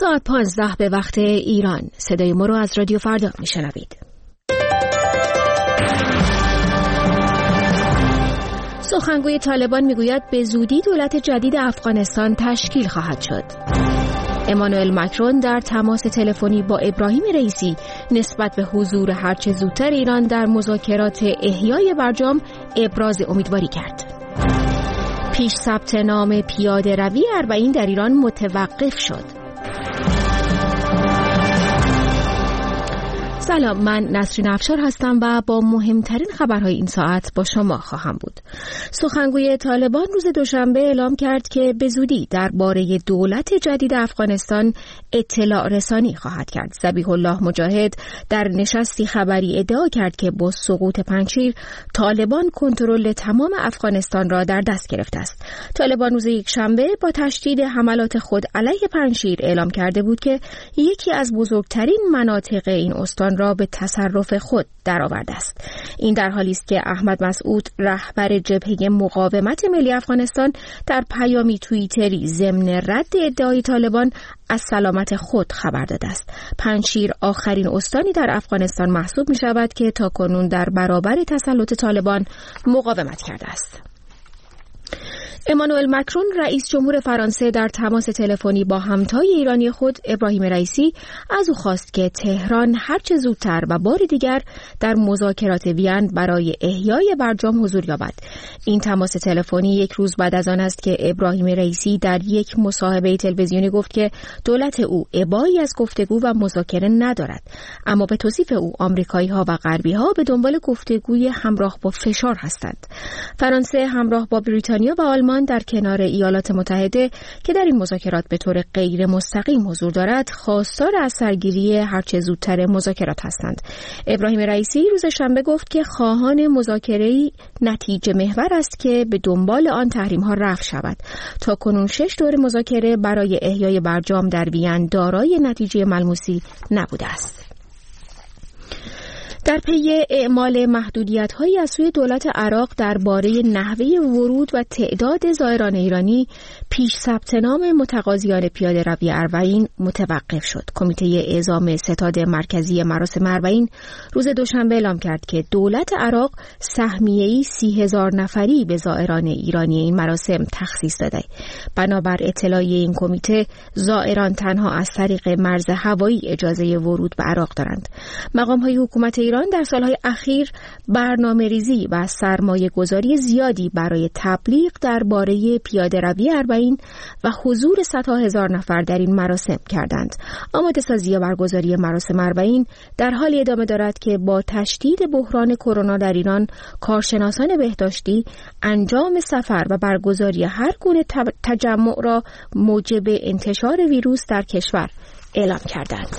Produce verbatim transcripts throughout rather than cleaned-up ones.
ساعت پانزده به وقت ایران. صدای ما رو از رادیو فردا میشنوید. سخنگوی طالبان میگوید به زودی دولت جدید افغانستان تشکیل خواهد شد. امانوئل مکرون در تماس تلفنی با ابراهیم رئیسی نسبت به حضور هرچه زودتر ایران در مذاکرات احیای برجام ابراز امیدواری کرد. پیش ثبت نام پیاده روی اربعین در ایران متوقف شد. سلام، من نسرین افشار هستم و با مهمترین خبرهای این ساعت با شما خواهم بود. سخنگوی طالبان روز دوشنبه اعلام کرد که به زودی درباره دولت جدید افغانستان اطلاع رسانی خواهد کرد. ذبیح الله مجاهد در نشستی خبری ادعا کرد که با سقوط پنجشیر طالبان کنترل تمام افغانستان را در دست گرفته است. طالبان روز یکشنبه با تشدید حملات خود علیه پنجشیر اعلام کرده بود که یکی از بزرگترین مناطق این استان را به تصرف خود درآورده است. این در حالی است که احمد مسعود رهبر جبهه مقاومت ملی افغانستان در پیامی توییتری ضمن رد ادعای طالبان از سلامت خود خبر داده است. پنجشیر آخرین استانی در افغانستان محسوب می شود که تاکنون در برابر تسلط طالبان مقاومت کرده است. امانوئل مکرون رئیس جمهور فرانسه در تماس تلفنی با همتای ایرانی خود ابراهیم رئیسی از او خواست که تهران هرچه زودتر و بار دیگر در مذاکرات وین برای احیای برجام حضور یابد. این تماس تلفنی یک روز بعد از آن است که ابراهیم رئیسی در یک مصاحبه تلویزیونی گفت که دولت او ابایی از گفتگو و مذاکره ندارد، اما به توصیف او آمریکایی‌ها و غربی‌ها به دنبال گفتگوی همراه با فشار هستند. فرانسه همراه با بریتانیا و آلمان در کنار ایالات متحده که در این مذاکرات به طور غیر مستقیم حضور دارد، خواستار از سرگیری هرچه زودتر مذاکرات هستند. ابراهیم رئیسی روز شنبه گفت که خواهان مذاکره‌ای نتیجه محور است که به دنبال آن تحریم‌ها رفع شود. تا کنون شش دور مذاکره برای احیای برجام در وین دارای نتیجه ملموسی نبوده است. در پی اعمال محدودیت‌هایی از سوی دولت عراق درباره نحوه ورود و تعداد زائران ایرانی، پیش ثبت نام متقاضیان پیاده روی اربعین متوقف شد. کمیته اعزام ستاد مرکزی مراسم اربعین روز دوشنبه اعلام کرد که دولت عراق سهمیه‌ای سی هزار نفری به زائران ایرانی این مراسم تخصیص داده. بنابر اطلاعیه این کمیته، زائران تنها از طریق مرز هوایی اجازه ورود به عراق دارند. مقام‌های حکومت ایران در سالهای اخیر برنامه ریزی و سرمایه گذاری زیادی برای تبلیغ درباره پیاده روی اربعین و حضور صدها هزار نفر در این مراسم کردند. آماده سازی و برگزاری مراسم اربعین در حالی ادامه دارد که با تشدید بحران کرونا در ایران، کارشناسان بهداشتی انجام سفر و برگزاری هر گونه تجمع را موجب انتشار ویروس در کشور اعلام کردند.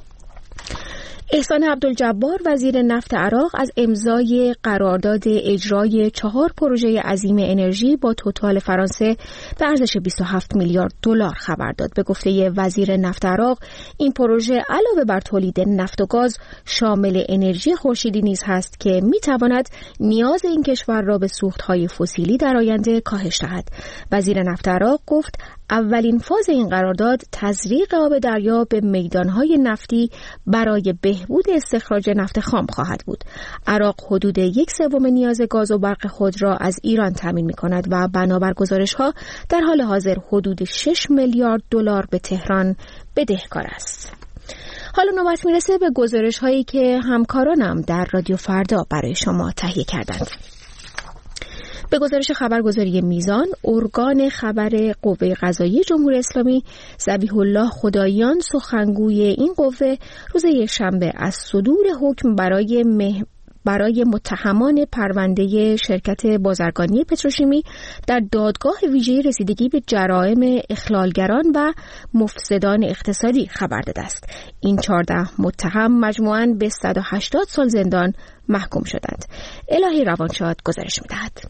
احسان عبدالجبار وزیر نفت عراق از امضای قرارداد اجرای چهار پروژه عظیم انرژی با توتال فرانسه به ارزش بیست و هفت میلیارد دلار خبر داد. به گفته وزیر نفت عراق، این پروژه علاوه بر تولید نفت و گاز شامل انرژی خورشیدی نیز هست که میتواند نیاز این کشور را به سوختهای فسیلی در آینده کاهش دهد. وزیر نفت عراق گفت اولین فاز این قرارداد تزریق آب دریا به میدانهای نفتی برای بهبود استخراج نفت خام خواهد بود. عراق حدود یک سوم نیاز گاز و برق خود را از ایران تامین می‌کند و بنابر گزارش‌ها در حال حاضر حدود شش میلیارد دلار به تهران بدهکار است. حالا نوبت میرسه به گزارش‌هایی که همکارانم در رادیو فردا برای شما تهیه کردند. به گزارش خبرگزاری میزان، ارگان خبر قوه قضاییه جمهوری اسلامی، ذبیح الله خداییان سخنگوی این قوه روز یکشنبه از صدور حکم برای مه... برای متهمان پرونده شرکت بازرگانی پتروشیمی در دادگاه ویژه رسیدگی به جرائم اخلالگران و مفسدان اقتصادی خبر داده است. این چهارده متهم مجموعاً به صد و هشتاد سال زندان محکوم شدند. الهی روانشاد گزارش می‌دهد.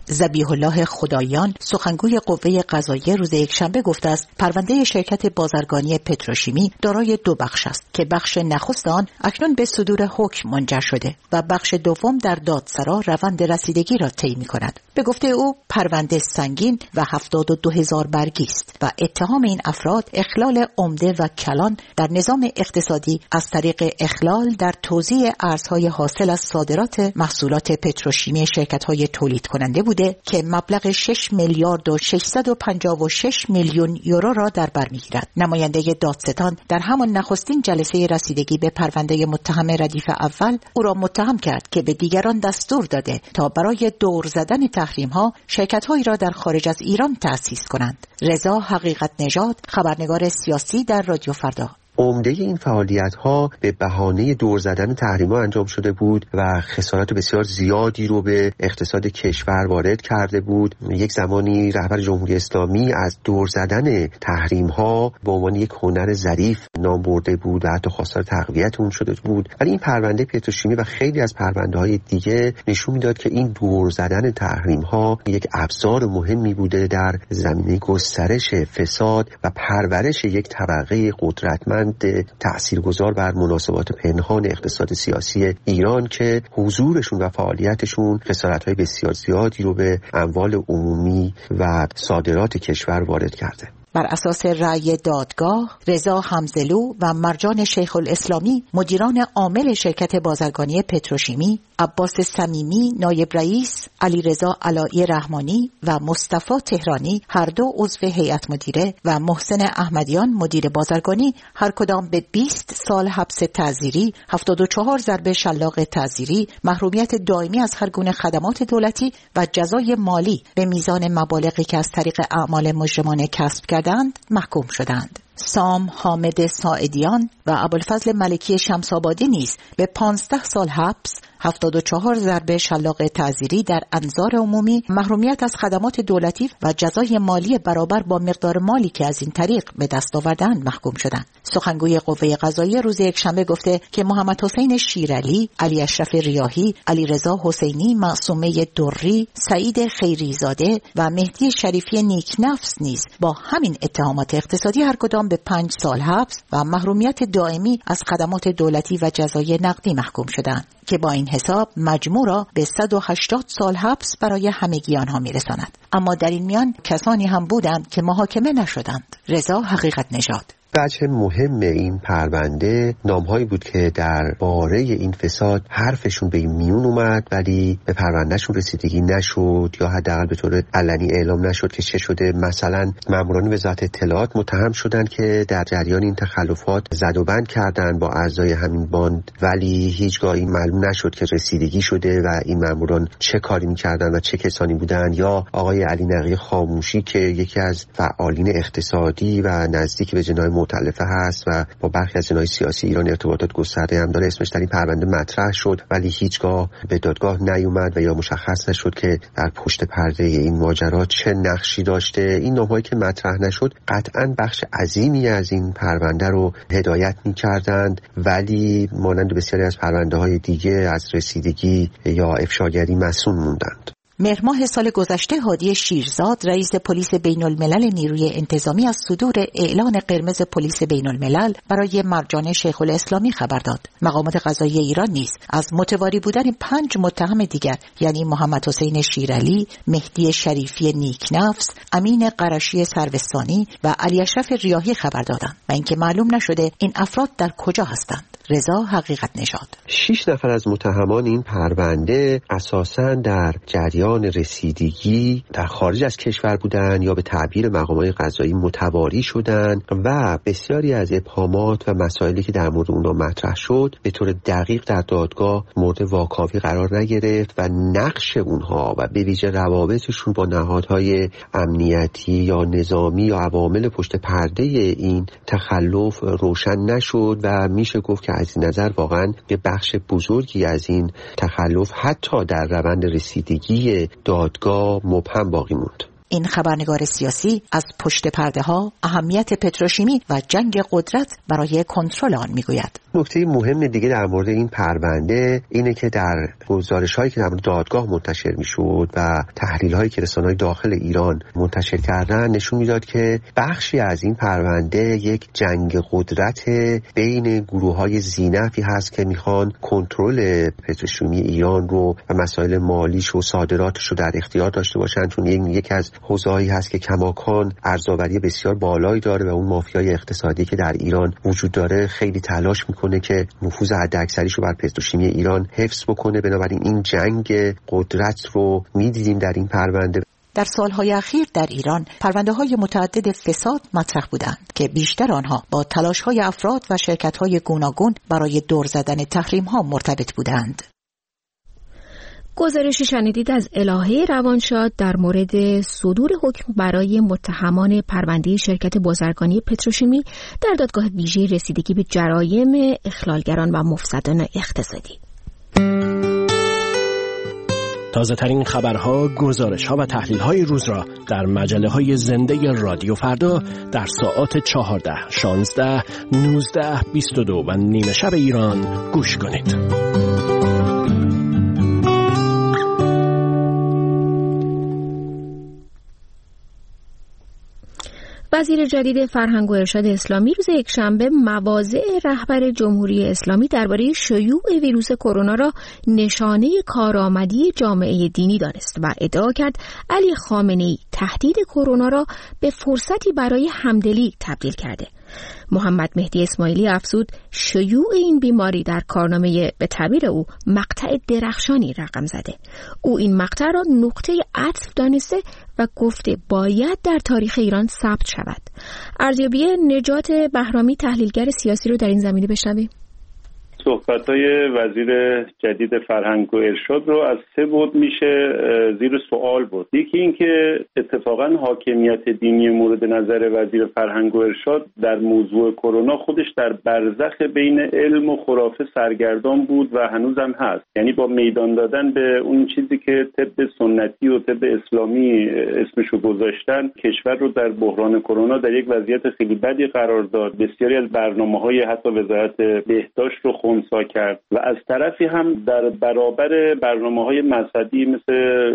ذبیح الله خدایان سخنگوی قوه قضاییه روز یکشنبه گفته است پرونده شرکت بازرگانی پتروشیمی دارای دو بخش است که بخش نخست آن اکنون به صدور حکم منجر شده و بخش دوم در دادسرا روند رسیدگی را طی می‌کند. به گفته او پرونده سنگین و هفتاد و دو هزار برگی است و اتهام این افراد اخلال عمده و کلان در نظام اقتصادی از طریق اخلال در توزیع ارزهای حاصل از صادرات محصولات پتروشیمی شرکت‌های تولید کننده بوده که مبلغ شش میلیارد و ششصد و پنجاه و شش میلیون یورو را در بر می‌گیرد. نماینده دادستان در همان نخستین جلسه رسیدگی به پرونده متهم ردیف اول او را متهم کرد که به دیگران دستور داده تا برای دور زدن تحریم‌ها شرکت‌هایی را در خارج از ایران تأسیس کنند. رضا حقیقت نژاد، خبرنگار سیاسی در رادیو فردا. عمده این فعالیت‌ها به بهانه دور زدن تحریم‌ها انجام شده بود و خسارات بسیار زیادی رو به اقتصاد کشور وارد کرده بود. یک زمانی رهبر جمهوری اسلامی از دور زدن تحریم‌ها به عنوان یک هنر ظریف نام برده بود و حتی خواستار تقویت اون شده بود. ولی این پرونده پتروشیمی و خیلی از پرونده‌های دیگه نشون میداد که این دور زدن تحریم‌ها یک ابزار مهمی بوده در زمینه گسترش فساد و پرورش یک طبقه قدرتمند تأثیرگذار بر مناسبات پنهان اقتصاد سیاسی ایران که حضورشون و فعالیتشون خسارت‌های بسیار زیادی رو به اموال عمومی و صادرات کشور وارد کرده. بر اساس رأی دادگاه، رضا حمزلو و مرجان شیخ الاسلامی مدیران عامل شرکت بازرگانی پتروشیمی، عباس صمیمی نایب رئیس، علیرضا علایی رحمانی و مصطفی تهرانی هر دو عضو هیئت مدیره و محسن احمدیان مدیر بازرگانی هر کدام به بیست سال حبس تعزیری، هفتاد و چهار ضرب شلاق تعزیری، محرومیت دائمی از هر گونه خدمات دولتی و جزای مالی به میزان مبالغی که از طریق اعمال مجرمانه کسب کردند محکوم شدند. سام حامد ساعدیان و ابوالفضل ملکی شمس‌آبادی نیز به پانزده سال حبس، هفتاد و چهار ضرب شلاق تعزیری در انظار عمومی، محرومیت از خدمات دولتی و جزای مالی برابر با مقدار مالی که از این طریق به دست آوردند محکوم شدند. سخنگوی قوه قضاییه روز یکشنبه گفته که محمد حسین شیرعلی، علی اشرف ریاحی، علیرضا حسینی، معصومه دری، سعید خیریزاده و مهدی شریفی نیکنفس نیز با همین اتهامات اقتصادی هر کدام به پنج سال حبس و محرومیت دائمی از خدمات دولتی و جزای نقدی محکوم شدند که با این حساب مجموع را به صد و هشتاد سال حبس برای همگی آنها میرساند. اما در این میان کسانی هم بودند که محاکمه نشدند. رضا حقیقت نژاد. وجه مهم این پرونده نامهایی بود که در باره این فساد حرفشون به این میون اومد ولی به پروندهشون رسیدگی نشد یا حداقل به طور علنی اعلام نشد که چه شده. مثلا ماموران وزارت اطلاعات متهم شدند که در جریان این تخلفات زد و بند کردند با اعضای همین باند ولی هیچگاه این معلوم نشد که رسیدگی شده و این ماموران چه کاری می‌کردند و چه کسانی بودند. یا آقای علی نقی خاموشی که یکی از فعالین اقتصادی و نزدیک به جناح مؤتلفه هست و با برخی از جناح سیاسی ایران ارتباطات گسترده هم داره، اسمش در این پرونده مطرح شد ولی هیچگاه به دادگاه نیومد و یا مشخص نشد که در پشت پرده این ماجرا چه نقشی داشته. این نامه‌ای که مطرح نشد قطعاً بخش عظیمی از این پرونده رو هدایت می‌کردند ولی مانند بسیاری از پرونده‌های دیگه از رسیدگی یا افشاگری مسئول موندند. مهر ماه سال گذشته هادی شیرزاد رئیس پلیس بین الملل نیروی انتظامی از صدور اعلان قرمز پلیس بین الملل برای مرجان شیخ الاسلامی خبر داد. مقامات قضایی ایران نیز از متواری بودن پنج متهم دیگر یعنی محمد حسین شیرعلی، مهدی شریفی نیکنفس، امین قرشی سروستانی و علی اشرف ریاحی خبر دادند و اینکه معلوم نشده این افراد در کجا هستند. رضا حقیقت نژاد. شش نفر از متهمان این پرونده اساساً در جریان رسیدگی در خارج از کشور بودند یا به تعبیر مقامات قضایی متواری شدند و بسیاری از ابهامات و مسائلی که در مورد اونها مطرح شد به طور دقیق در دادگاه مورد واکاوی قرار نگرفت و نقش اونها و به ویژه روابطشون با نهادهای امنیتی یا نظامی یا عوامل پشت پرده این تخلف روشن نشد و میشه گفت که از این نظر واقعا یه بخش بزرگی از این تخلف حتی در روند رسیدگی دادگاه مبهم باقی موند. این خبرنگار سیاسی از پشت پرده ها اهمیت پتروشیمی و جنگ قدرت برای کنترل آن میگوید. نکته مهم دیگه در مورد این پرونده اینه که در گزارش‌هایی که در مورد دادگاه منتشر میشد و تحلیل‌هایی که رسانه‌های داخل ایران منتشر کردن نشون میداد که بخشی از این پرونده یک جنگ قدرت بین گروه‌های ذی‌نفعی هست که میخوان کنترل پتروشیمی ایران رو و مسائل مالیش و صادراتش رو در اختیار داشته باشن، چون این یک از حوزه‌هایی هست که کماکان ارزآوری بسیار بالایی داره و اون مافیای اقتصادی که در ایران وجود داره خیلی تلاش میکنه که نفوذ حداکثریش رو بر پتروشیمی ایران حفظ بکنه. بنابراین این جنگ قدرت رو میدیدیم در این پرونده. در سالهای اخیر در ایران پرونده‌های متعدد فساد مطرح بودند که بیشتر آنها با تلاش‌های افراد و شرکت‌های گوناگون برای دور زدن تحریم‌ها مرتبط بودند. گزارشی شنیدید از الهه روانشاد در مورد صدور حکم برای متهمان پرونده شرکت بازرگانی پتروشیمی در دادگاه ویژه رسیدگی به جرایم اخلالگران و مفسدان اقتصادی. تازه ترین خبرها، گزارش‌ها و تحلیل‌های روز را در مجله‌های زنده رادیو فردا در ساعات چهارده، شانزده، نوزده، بیست و دو و نیمه شب ایران گوش کنید. وزیر جدید فرهنگ و ارشاد اسلامی روز یکشنبه مواضع رهبر جمهوری اسلامی درباره شیوع ویروس کرونا را نشانه کارآمدی جامعه دینی دانست و ادعا کرد علی خامنه‌ای تهدید کرونا را به فرصتی برای همدلی تبدیل کرده. محمد مهدی اسماعیلی افزود شیوع این بیماری در کارنامه به تعبیر او مقطع درخشانی رقم زده. او این مقطع را نقطه عطف دانسته و گفته باید در تاریخ ایران ثبت شود. ارزیابی نجات بهرامی تحلیلگر سیاسی رو در این زمینه بشنویم. صحبت‌های وزیر جدید فرهنگ و ارشاد رو از سه بود میشه زیر سوال بود. یکی این که اتفاقا حاکمیت دینی مورد نظر وزیر فرهنگ و ارشاد در موضوع کرونا خودش در برزخ بین علم و خرافه سرگردان بود و هنوزم هست. یعنی با میدان دادن به اون چیزی که طب سنتی و طب اسلامی اسمشو گذاشتن، کشور رو در بحران کرونا در یک وضعیت خیلی بدی قرار داد. بسیاری از برنامه‌های حتی وزارت بهداشت رو خنثی کرد و از طرفی هم در برابر برنامه‌های مذهبی مثل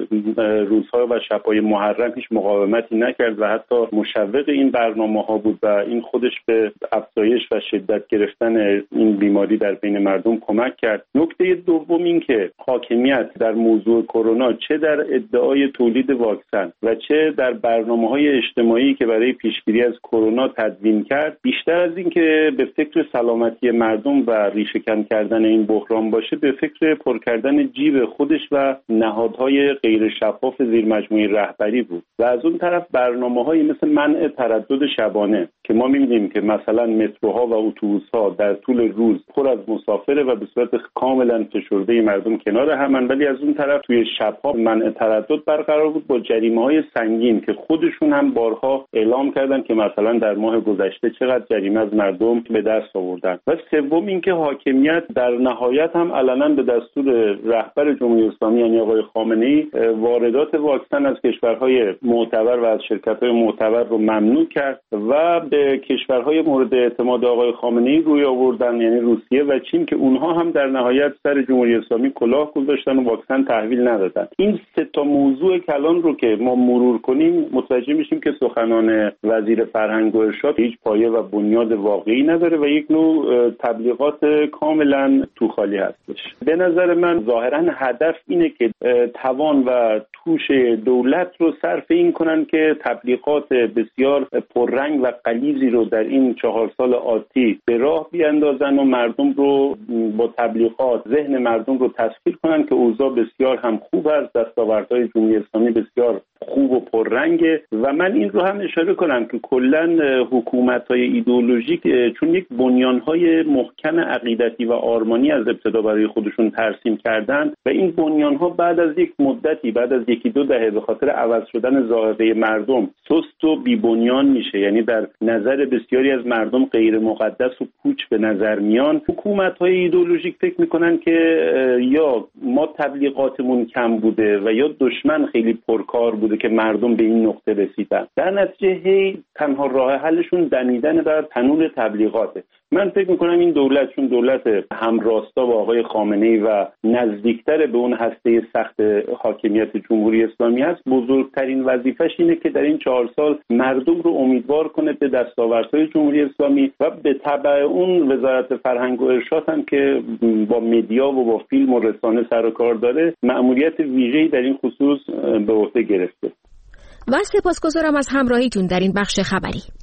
روزها و شب‌های محرم هیچ مقاومتی نکرد و حتی مشوق این برنامه‌ها بود و این خودش به افزایش و شدت گرفتن این بیماری در بین مردم کمک کرد. نکته دوم این که حاکمیت در موضوع کرونا چه در ادعای تولید واکسن و چه در برنامه‌های اجتماعی که برای پیشگیری از کرونا تدوین کرد، بیشتر از این که به فکر سلامتی مردم و ریشه‌کن کردن این بحران باشه، به فکر پر کردن جیب خودش و نهادهای غیر شفاف زیر مجموعه رهبری بود. و از اون طرف برنامه‌هایی مثل منع تردد شبانه که ما می‌بینیم که مثلا متروها و اتوبوس‌ها در طول روز پر از مسافره و به صورت کاملا فشرده مردم کنار همن، ولی از اون طرف توی شب‌ها منع تردد برقرار بود با جریمه‌های سنگین که خودشون هم بارها اعلام کردن که مثلا در ماه گذشته چقدر جریمه از مردم به دست آوردن. و سوم اینکه حاکمیت در نهایت هم علنا به دستور رهبر جمهوری اسلامی یعنی آقای خامنه‌ای واردات واکسن از کشورهای معتبر و از شرکت‌های معتبر رو ممنوع کرد و به کشورهای مورد اعتماد آقای خامنه‌ای روی آوردن، یعنی روسیه و چین، که اونها هم در نهایت سر جمهوری اسلامی کلاه گذاشتن و واکسن تحویل ندادن. این سه تا موضوع کلان رو که ما مرور کنیم متوجه میشیم که سخنان وزیر فرهنگ و ارشاد هیچ پایه و بنیاد واقعی نداره و یک نوع تبلیغات کاملا تو خالی هستش. به نظر من ظاهرا هدف اینه که توان و توش دولت رو صرف این کنن که تبلیغات بسیار پررنگ و غلیظی رو در این چهار سال آتی به راه بیاندازن و مردم رو با تبلیغات ذهن مردم رو تسخیر کنن که اوضاع بسیار هم خوب است، دستاوردهای جمهوری اسلامی بسیار خوب و پررنگه. و من این رو هم اشاره کنم که کلا حکومت‌های ایدئولوژیک چون یک بنیان‌های محکم عقیدتی و آرمانی از ابتدا برای خودشون ترسیم کردن و این بنیان‌ها بعد از یک مدتی، بعد از یکی دو دهه به خاطر عوض شدن ذائقه مردم سست و بی‌بنیان میشه، یعنی در نظر بسیاری از مردم غیر مقدس و پوچ به نظر میان. حکومت‌های ایدئولوژیک فکر میکنن که یا ما تبلیغاتمون کم بوده و یا دشمن خیلی پرکار بوده که مردم به این نقطه رسیدن. در نتیجه هی تنها راه حلشون دمیدن بر تنور تبلیغاته من فکر میکنم این دولت چون دولت همراستا با آقای خامنه‌ای و نزدیکتر به اون هسته سخت حاکمیت جمهوری اسلامی هست، بزرگترین وظیفش اینه که در این چهار سال مردم رو امیدوار کنه به دستاوردهای جمهوری اسلامی و به تبع اون وزارت فرهنگ و ارشاد هم که با مدیا و با فیلم و رسانه سر و کار داره مأموریت ویژه‌ای در این خصوص به عهده گرفته. و سپاسگزارم از همراهیتون در این بخش خبری.